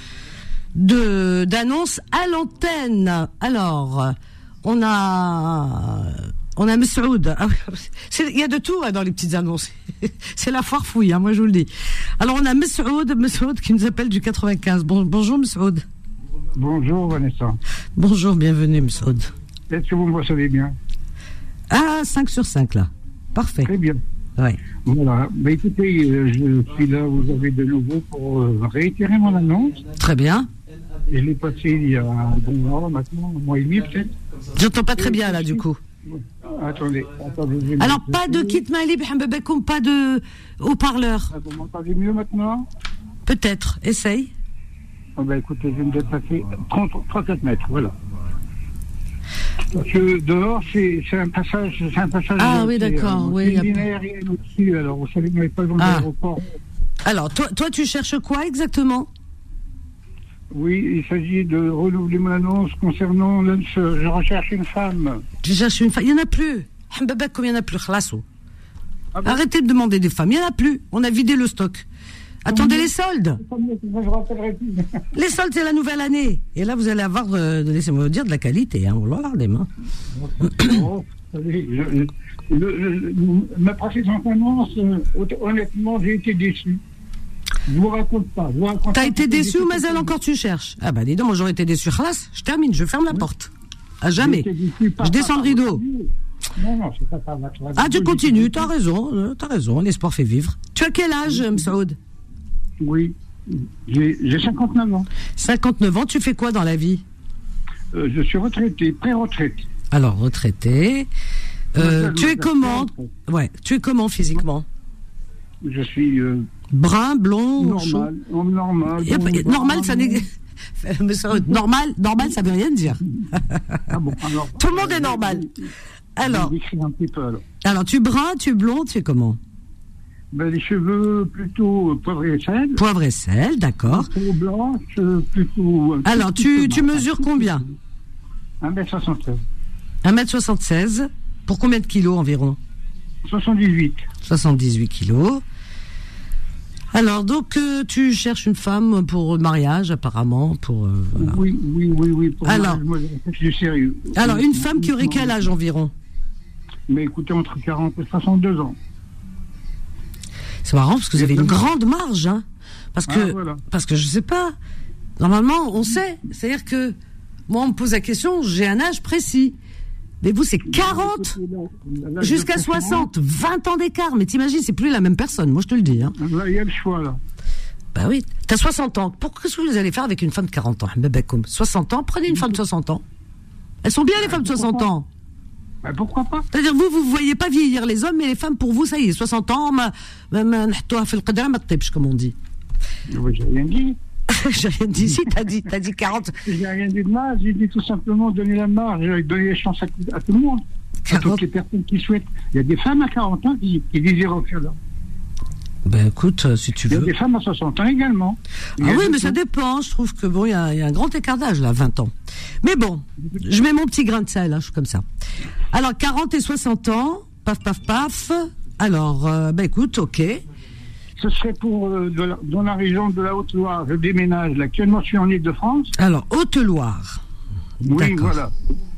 de d'annonce à l'antenne. Alors, on a... On a Messoud. Il y a de tout hein, dans les petites annonces. C'est la foire fouille, hein, moi je vous le dis. Alors on a Messoud, Messoud qui nous appelle du quatre-vingt-quinze. Bon, bonjour Messoud. Bonjour Vanessa. Bonjour, bienvenue Messoud. Est-ce que vous me recevez bien? Ah, cinq sur cinq là. Parfait. Très bien. Ouais. Voilà. Bah, écoutez, euh, je suis là, vous avez de nouveau pour euh, réitérer mon annonce. Très bien. Je l'ai passé il y a un bon mois maintenant, un mois et demi peut-être. J'entends pas très bien là du coup. Attendez, attendez. Alors, pas de kit main libre, pas de haut-parleur. Vous m'entendez mieux maintenant? Peut-être, essaye. Oh ben, écoutez, je viens de dépasser trente à quatre mètres, voilà. Parce que dehors, c'est un passage, c'est un passage. Ah oui, d'accord, oui. Il y a une ligne aérienne au-dessus, alors vous savez, vous n'avez pas besoin ah. d'aéroport. Alors, toi, toi, tu cherches quoi exactement? Oui, il s'agit de renouveler mon annonce concernant l'âme sœur. Je recherche une femme. Tu cherches une femme? Il n'y en a plus. Comme il n'y en a plus. Ah bon? Arrêtez de demander des femmes. Il n'y en a plus. On a vidé le stock. Attendez les soldes. Les soldes, c'est la nouvelle année. Et là, vous allez avoir, euh, laissez-moi vous dire, de la qualité. Hein. Oh là là, les mains. Oh, le, le, le, ma précédente annonce, euh, honnêtement, j'ai été déçu. Je vous raconte pas. T'as été déçu ou Mazel encore tu cherches? Ah bah dis donc, moi j'aurais été déçu. Khalas, je termine, je ferme la porte. À jamais. Je descends le rideau. Non, non, c'est pas ça. Ah, tu continues, t'as raison, t'as raison, l'espoir fait vivre. Tu as quel âge, Msaoud? Oui, j'ai cinquante-neuf ans. cinquante-neuf ans, tu fais quoi dans la vie? euh, Je suis retraité, pré-retraite. Alors, retraité. Euh, tu es comment? Ouais, tu es comment physiquement? Je suis... Euh, brun, blond, normal, chaud. normal, bon, bon, normal, ça n'est normal, normal, ça veut rien dire. Ah bon, alors, tout le monde est normal. Alors, un petit peu, alors, alors, tu es brun, tu es blond, tu es comment? Ben, les cheveux plutôt poivre et sel. Poivre et sel, d'accord. Plutôt blanche, plutôt. Alors, tu, tu mesures combien? un mètre soixante-seize. un mètre soixante-seize. Pour combien de kilos environ? soixante-dix-huit. soixante-dix-huit kilos. Alors, donc, euh, tu cherches une femme pour le mariage, apparemment, pour... Euh, voilà. Oui, oui, oui, oui. Pour alors, moi, je suis sérieux. Alors, une femme qui aurait quel âge environ? Mais écoutez, entre quarante et soixante-deux ans. C'est marrant, parce que vous avez une grande marge, hein. Parce que, ah, voilà. parce que je sais pas. Normalement, on sait. C'est-à-dire que, moi, on me pose la question, j'ai un âge précis. Mais vous, c'est quarante jusqu'à soixante, vingt ans d'écart. Mais t'imagines, c'est plus la même personne. Moi, je te le dis. Hein. Là, il y a le choix, là. Bah oui. T'as soixante ans. Pourquoi qu'est-ce que vous allez faire avec une femme de quarante ans? soixante ans, prenez une femme de soixante ans. Elles sont bien, les femmes de soixante ans. Bah, pourquoi pas? C'est-à-dire, vous, vous ne voyez pas vieillir les hommes, mais les femmes, pour vous, ça y est, soixante ans, ma, ma, ma, comme on dit. J'ai rien dit. J'ai rien dit ici, t'as dit, t'as dit quarante. J'ai rien dit de mal, j'ai dit tout simplement donner la marge, donner la chance à, à tout le monde. quarante. À toutes les personnes qui souhaitent. Il y a des femmes à quarante ans qui, qui désirent faire là. Ben écoute, si tu veux. Il y a des femmes à soixante ans également. Ah oui, mais ça dépend. Je trouve que bon, il y a, y a un grand écart d'âge là, vingt ans. Mais bon, je mets mon petit grain de sel, hein, je suis comme ça. Alors quarante et soixante ans, paf, paf, paf. Alors, euh, ben écoute, ok. Ce serait pour euh, de la, dans la région de la Haute-Loire. Je déménage. Là, actuellement, je suis en Île-de-France. Alors Haute-Loire. Oui, voilà.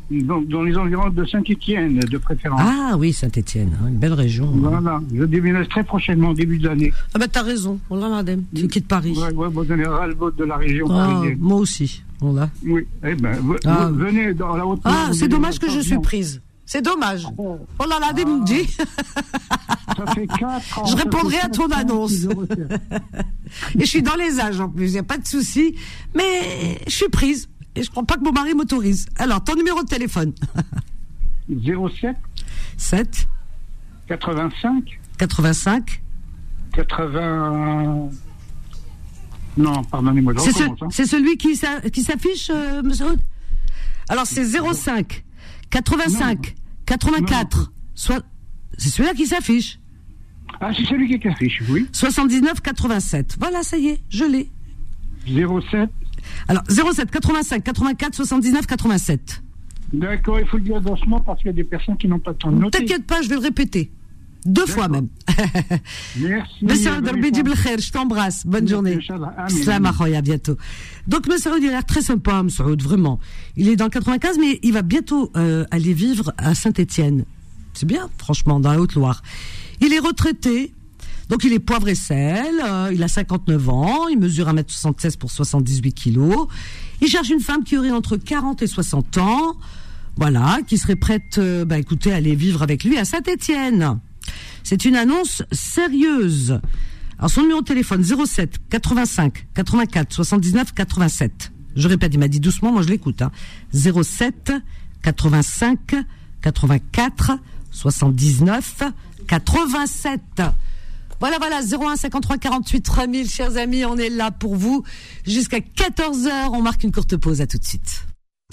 dans, dans les environs de Saint-Étienne, de préférence. Ah oui, Saint-Étienne, hein, une belle région. Voilà, je déménage très prochainement, début de l'année. Ah ben t'as raison, on l'a l'adem, tu quittes Paris. Ouais, ouais, vous avez ras-le-bol de la région Ah, parisienne. moi aussi, on l'a. Oui, eh ben, v- Ah. v- venez dans la haute. Ah, c'est dommage que je suis prise. C'est dommage. Oh là là, des me dit. Ça fait quatre ans. Je ça répondrai fait à ton quatre ans annonce. que je recherche. Et je suis dans les âges en plus, il n'y a pas de souci. Mais je suis prise. Et je ne crois pas que mon mari m'autorise. Alors, ton numéro de téléphone. zéro sept sept quatre-vingt-cinq quatre-vingt-cinq quatre-vingts Non, pardonnez-moi, je C'est, ce- recommence. hein. c'est celui qui, s'a- qui s'affiche, euh, monsieur Aude. Alors, c'est zéro cinq quatre-vingt-cinq quatre-vingt-quatre soit... C'est celui-là qui s'affiche. Ah, c'est celui qui s'affiche, oui. soixante-dix-neuf quatre-vingt-sept Voilà, ça y est, je l'ai. zéro sept Alors, zéro sept quatre-vingt-cinq quatre-vingt-quatre soixante-dix-neuf quatre-vingt-sept D'accord, il faut le dire doucement parce qu'il y a des personnes qui n'ont pas le temps de noter. T'inquiète pas, je vais le répéter. Deux fois même. Merci. Monsieur euh, Aoud, Vanessa. Rabbi Khair, je t'embrasse. Bonne journée. Inch'Allah. Amin. Salam à bientôt. Donc, Monsieur Aoud, il a l'air très sympa, Monsieur Aoud, vraiment. Il est dans le quatre-vingt-quinze, mais il va bientôt euh, aller vivre à Saint-Étienne. C'est bien, franchement, dans la Haute-Loire. Il est retraité. Donc, il est poivre et sel. euh, il a cinquante-neuf ans. Il mesure un mètre soixante-seize pour soixante-dix-huit kilos. Il cherche une femme qui aurait entre quarante et soixante ans. Voilà, qui serait prête, euh, bah, écoutez, à aller vivre avec lui à Saint-Étienne. C'est une annonce sérieuse. Alors, son numéro de téléphone, zéro sept quatre-vingt-cinq quatre-vingt-quatre soixante-dix-neuf quatre-vingt-sept. Je répète, il m'a dit doucement, moi je l'écoute, hein. zéro sept quatre-vingt-cinq quatre-vingt-quatre soixante-dix-neuf quatre-vingt-sept. Voilà, voilà, zéro un cinquante-trois quarante-huit trois mille, chers amis, on est là pour vous. Jusqu'à quatorze heures, on marque une courte pause, à tout de suite.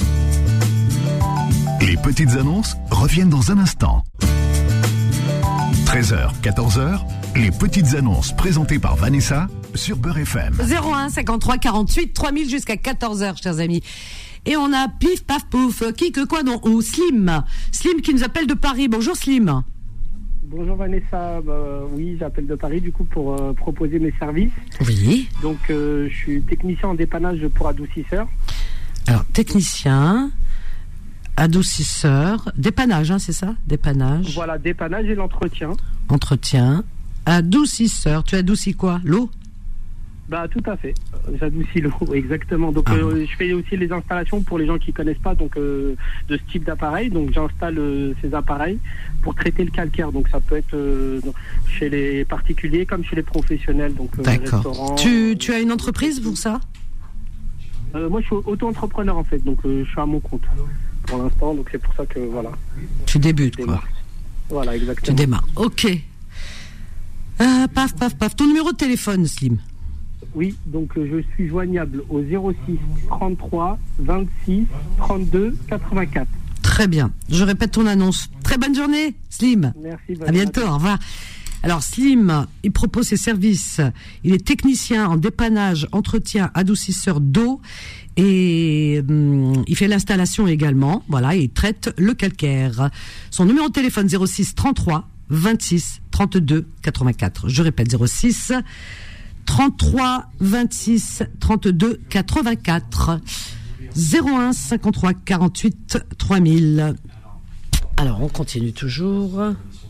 Les petites annonces reviennent dans un instant. treize heures, quatorze heures, les petites annonces présentées par Vanessa sur Beurre F M. zéro un cinquante-trois quarante-huit trois mille jusqu'à quatorze heures, chers amis. Et on a pif, paf, pouf, qui, que, quoi, non, ou Slim. Slim qui nous appelle de Paris. Bonjour Slim. Bonjour Vanessa, bah, oui j'appelle de Paris du coup pour euh, proposer mes services. Oui. Donc euh, je suis technicien en dépannage pour adoucisseur. Alors, technicien, adoucisseur, dépannage, hein, c'est ça? Dépannage. Voilà, dépannage et l'entretien. Entretien, adoucisseur. Tu adoucis quoi? L'eau? Bah tout à fait, Euh, j'adoucis l'eau, exactement. Donc Ah. euh, je fais aussi les installations pour les gens qui connaissent pas donc euh, de ce type d'appareil. Donc j'installe euh, ces appareils pour traiter le calcaire. Donc ça peut être euh, donc, chez les particuliers comme chez les professionnels. Donc euh, D'accord. restaurants. Tu, tu as une entreprise pour ça? Euh, moi je suis auto-entrepreneur en fait, donc euh, je suis à mon compte pour l'instant. Donc c'est pour ça que voilà. Tu débutes, Je quoi. démarre. Voilà, Tu exactement. démarres. Ok. Euh, paf, paf, paf. Ton numéro de téléphone, Slim? Oui, donc euh, je suis joignable au zéro six trente-trois vingt-six trente-deux quatre-vingt-quatre. Très bien. Je répète ton annonce. Très bonne journée, Slim. Merci. bonne À bientôt. Au revoir. Alors, Slim, il propose ses services. Il est technicien en dépannage, entretien, adoucisseur d'eau et hum, il fait l'installation également. Voilà, et il traite le calcaire. Son numéro de téléphone zéro six trente-trois vingt-six trente-deux quatre-vingt-quatre. Je répète zéro six trente-trois vingt-six trente-deux quatre-vingt-quatre. zéro un cinquante-trois quarante-huit trois mille. Alors, on continue toujours.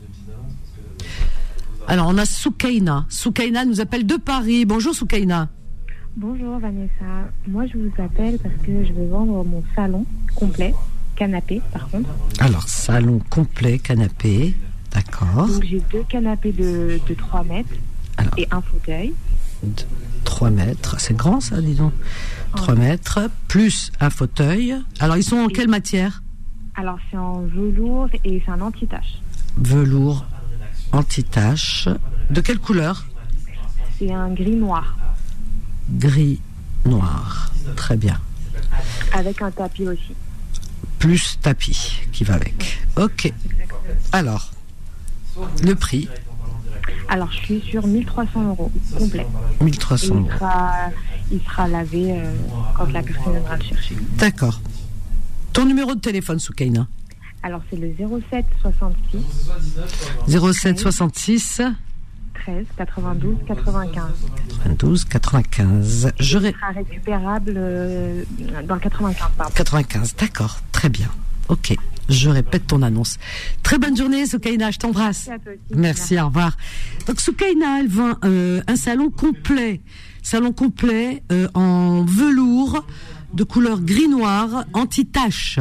Alors, on a Soukaina. Soukaina nous appelle de Paris. Bonjour Soukaina. Bonjour Vanessa. Moi, je vous appelle parce que je veux vendre mon salon complet, canapé par contre. Alors, salon complet, canapé. D'accord. Donc, j'ai deux canapés de, de trois mètres et un fauteuil. trois mètres. C'est grand ça, dis donc. trois mètres, plus un fauteuil. Alors, ils sont en quelle matière? Alors, c'est en velours et c'est un anti-tache. Velours, anti-tache. De quelle couleur? C'est un gris noir Gris, noir. Très bien. avec un tapis aussi. Plus tapis qui va avec. Ok. Alors, le prix? Alors, je suis sur mille trois cents euros complet. mille trois cents euros. Il sera, il sera lavé euh, quand la personne viendra le chercher. D'accord. Ton numéro de téléphone, Soukaina? Alors, c'est le zéro sept soixante-six. zéro sept soixante-six. treize quatre-vingt-douze quatre-vingt-quinze. quatre-vingt-douze quatre-vingt-quinze. Je ré... Il sera récupérable euh, dans le quatre-vingt-quinze, pardon. quatre-vingt-quinze, d'accord, très bien. Ok, je répète ton annonce. Très bonne journée, Soukaina, je t'embrasse. Merci, au revoir. Donc, Soukaina, elle vend euh, un salon complet. Salon complet euh, en velours de couleur gris-noir, anti-tache.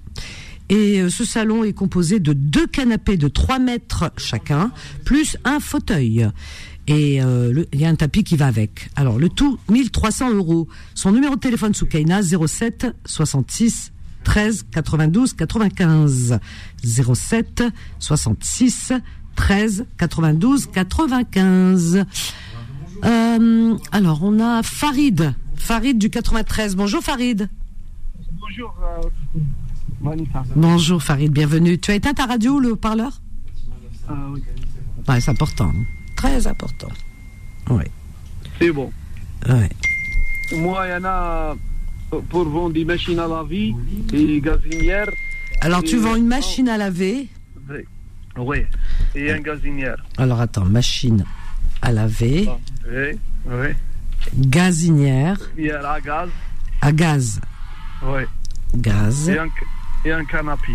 Et euh, ce salon est composé de deux canapés de trois mètres chacun, plus un fauteuil. Et euh, il y a un tapis qui va avec. Alors, le tout, mille trois cents euros. Son numéro de téléphone, Soukaina, zéro sept soixante-six treize quatre-vingt-douze quatre-vingt-quinze. zéro sept soixante-six treize quatre-vingt-douze quatre-vingt-quinze. Euh, alors, on a Farid. Farid du quatre-vingt-treize. Bonjour, Farid. Bonjour, euh, Vanessa. Bonjour, Farid. Bienvenue. Tu as éteint ta radio ou le haut-parleur? Euh, oui. Ouais, c'est important. Très important. Oui. C'est bon. Ouais. Moi, il y en a pour vendre des machines à laver et des gazinières. Alors, et tu vends une machine à laver? Oui. Oui. Et un gazinière. Alors, attends, machine à laver. Oui. Oui. Gazinière. Et à gaz. À gaz. Oui. Gaz. Et un, et un canapé.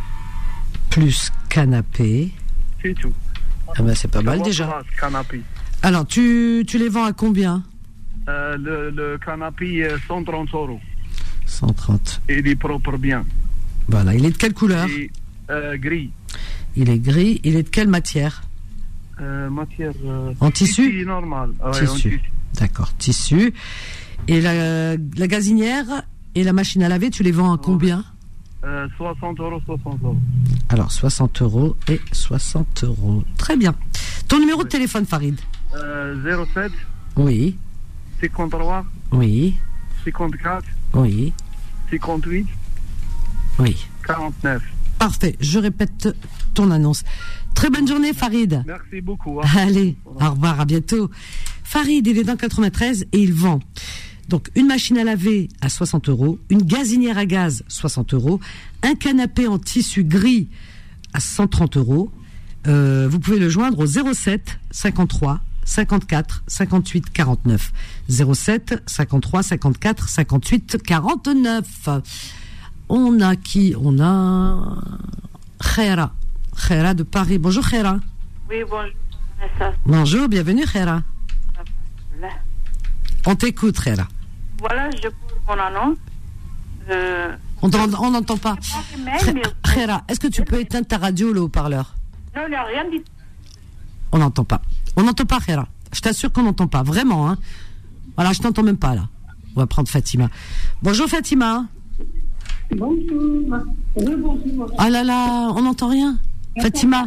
Plus canapé. C'est tout. Ah ben, c'est pas mal déjà. Canapé. Alors, tu, tu les vends à combien? euh, le, le canapé, euh, cent trente euros. cent trente. Et il est propre bien. Voilà, il est de quelle couleur? Et, euh, gris. Il est gris. Il est de quelle matière? euh, Matière... Euh, en tissu? Normal. Ah, ouais, tissu. en tissu. D'accord, tissu. Et la, la gazinière et la machine à laver, tu les vends à combien? euh, soixante euros, soixante euros. Alors, soixante euros et soixante euros. Très bien. Ton numéro de téléphone, Farid? euh, zéro sept. Oui. cinquante-trois. Oui. cinquante-quatre. Oui. cinquante-huit. Oui. quarante-neuf. Parfait. Je répète ton annonce. Très bonne journée, Farid. Merci beaucoup. Hein. Allez, au revoir, à bientôt. Farid, il est dans quatre-vingt-treize et il vend donc une machine à laver à soixante euros, une gazinière à gaz soixante euros, un canapé en tissu gris à cent trente euros. Euh, vous pouvez le joindre au zéro sept cinquante-trois cinquante-quatre cinquante-huit quarante-neuf. zéro sept cinquante-trois cinquante-quatre cinquante-huit quarante-neuf. On a qui? On a Khaira. Khaira de Paris. Bonjour Khaira. Oui, bonjour. Vanessa. Bonjour, bienvenue Khaira. Là. On t'écoute Khaira. Voilà, je pose mon annonce. Euh, on n'entend pas. Mail, Khaira, est-ce que tu peux éteindre ta radio, le haut-parleur? Non, il n'y a rien dit. On n'entend pas. On n'entend pas Khaira. Je t'assure qu'on n'entend pas. Vraiment, hein. Voilà, je t'entends même pas là. On va prendre Fatima. Bonjour Fatima. Bonjour. Oui, bonjour. Ah là là, on n'entend rien. Fatima.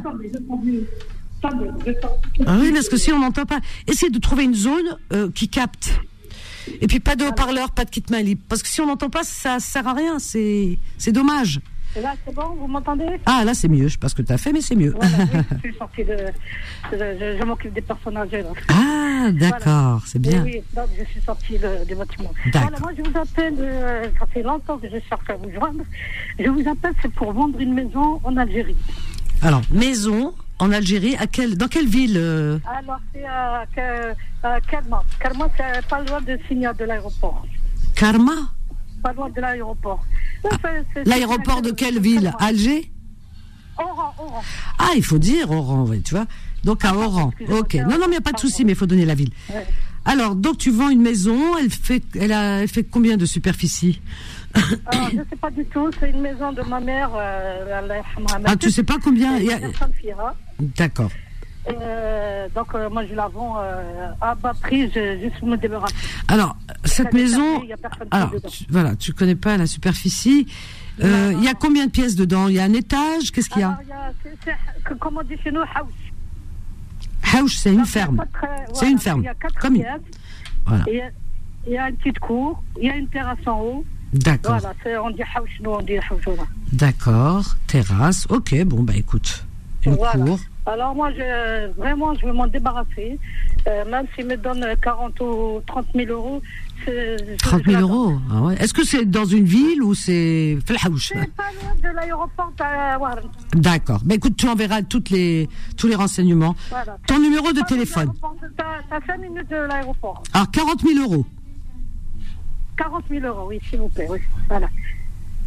Ah oui, parce que si on n'entend pas, essayez de trouver une zone euh, qui capte. Et puis pas de haut-parleur, pas de kit main libre. Parce que si on n'entend pas, ça sert à rien. C'est, c'est dommage. Et là, c'est bon, vous m'entendez? Ah, là, c'est mieux. Je sais pas ce que tu as fait, mais c'est mieux. Voilà, oui, je suis sortie de. Je, je, je m'occupe des personnes âgées. Là. Ah, d'accord, voilà. C'est bien. Et oui, donc je suis sortie de, du bâtiment. D'accord. Voilà, moi, je vous appelle. Euh, ça fait longtemps que je cherche à vous joindre. Je vous appelle, c'est pour vendre une maison en Algérie. Alors, maison en Algérie, à quelle, dans quelle ville euh... Alors, c'est à, à Karma. Karma, c'est pas loin de Signa, de l'aéroport. Karma? Pas loin de l'aéroport. Ah, l'aéroport de quelle ville? Alger? Oran, Oran. Ah, il faut dire Oran, oui, tu vois. Donc à Oran. Ok. Non, non, mais il n'y a pas de souci, mais il faut donner la ville. Ouais. Alors, donc tu vends une maison, elle fait, elle a, elle fait combien de superficie? Alors, je ne sais pas du tout, c'est une maison de ma mère. Euh, ah, tu ne sais pas combien? Il y a... D'accord. Euh, donc euh, moi je la vends euh, à bas prix, je, je me débarrasse. Alors cette maison, alors tu, voilà, tu connais pas la superficie. Il euh, y a combien de pièces dedans? Il y a un étage, qu'est-ce qu'il y a? Comme on dit chez nous, house. House, c'est une ferme. Très, c'est voilà, une ferme. Il y a quatre Comme pièces. Voilà. Et il y a une petite cour, il y a une terrasse en haut. D'accord. Voilà, c'est, on dit house, nous on dit house. Voilà. D'accord, terrasse. Ok, bon bah écoute, une voilà. cour. Alors moi, je, vraiment, je veux m'en débarrasser. Euh, même s'ils me donnent quarante ou trente mille euros. C'est, trente mille euros ah ouais. Est-ce que c'est dans une ville ou c'est... C'est pas loin de l'aéroport à Warren. D'accord. Mais écoute, tu enverras toutes les, tous les renseignements. Voilà. Ton numéro de téléphone. C'est à cinq minutes de l'aéroport. Alors, quarante mille euros. quarante mille euros, oui, s'il vous plaît. Oui. Voilà.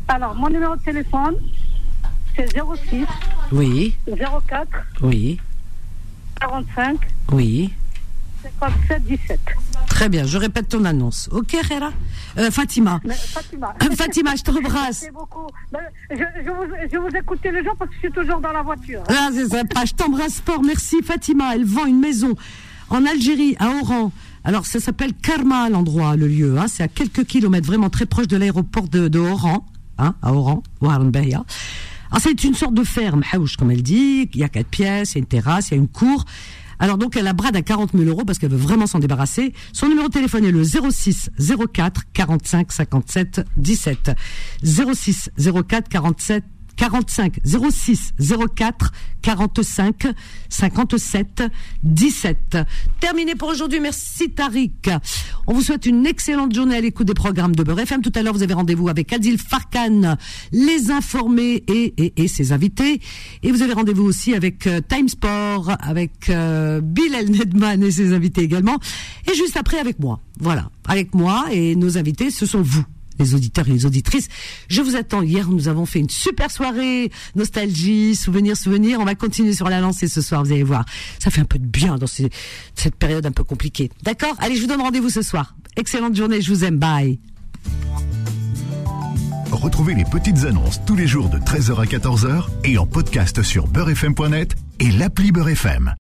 Alors, mon numéro de téléphone, c'est zéro six. Oui. zéro quatre. Oui. quarante-cinq. Oui. cinquante-sept dix-sept. Très bien, je répète ton annonce. Ok, Khéra euh, Fatima. Mais, Fatima. Fatima, je t'embrasse. Merci beaucoup. Ben, je, je, vous, je vous écoute les gens parce que je suis toujours dans la voiture. Ah, c'est sympa. Je t'embrasse fort. Merci, Fatima. Elle vend une maison en Algérie, à Oran. Alors, ça s'appelle Karma, l'endroit, le lieu. Hein. C'est à quelques kilomètres, vraiment très proche de l'aéroport de, de Oran, hein, à Oran, Ouaran Bahia. Alors, c'est une sorte de ferme, haouch, comme elle dit. Il y a quatre pièces, il y a une terrasse, il y a une cour. Alors donc elle la brade à quarante mille euros parce qu'elle veut vraiment s'en débarrasser. Son numéro de téléphone est le zéro six zéro quatre quarante-cinq cinquante-sept dix-sept. zéro six zéro quatre quarante-sept quarante-cinq zéro six zéro quatre quarante-cinq cinquante-sept dix-sept. Terminé pour aujourd'hui. Merci Tariq. On vous souhaite une excellente journée à l'écoute des programmes de Beurre F M. Tout à l'heure, vous avez rendez-vous avec Adil Farkan, les informés et, et, et ses invités. Et vous avez rendez-vous aussi avec euh, Time Sport, avec euh, Bilal Nedman et ses invités également. Et juste après avec moi. Voilà. Avec moi et nos invités, ce sont vous, les auditeurs et les auditrices. Je vous attends. Hier, nous avons fait une super soirée, nostalgie, souvenirs, souvenirs. On va continuer sur la lancée ce soir, vous allez voir. Ça fait un peu de bien dans ces, cette période un peu compliquée. D'accord ? Allez, je vous donne rendez-vous ce soir. Excellente journée, je vous aime. Bye. Retrouvez les petites annonces tous les jours de treize heures à quatorze heures et en podcast sur beurre f m point net et l'appli Beurre F M.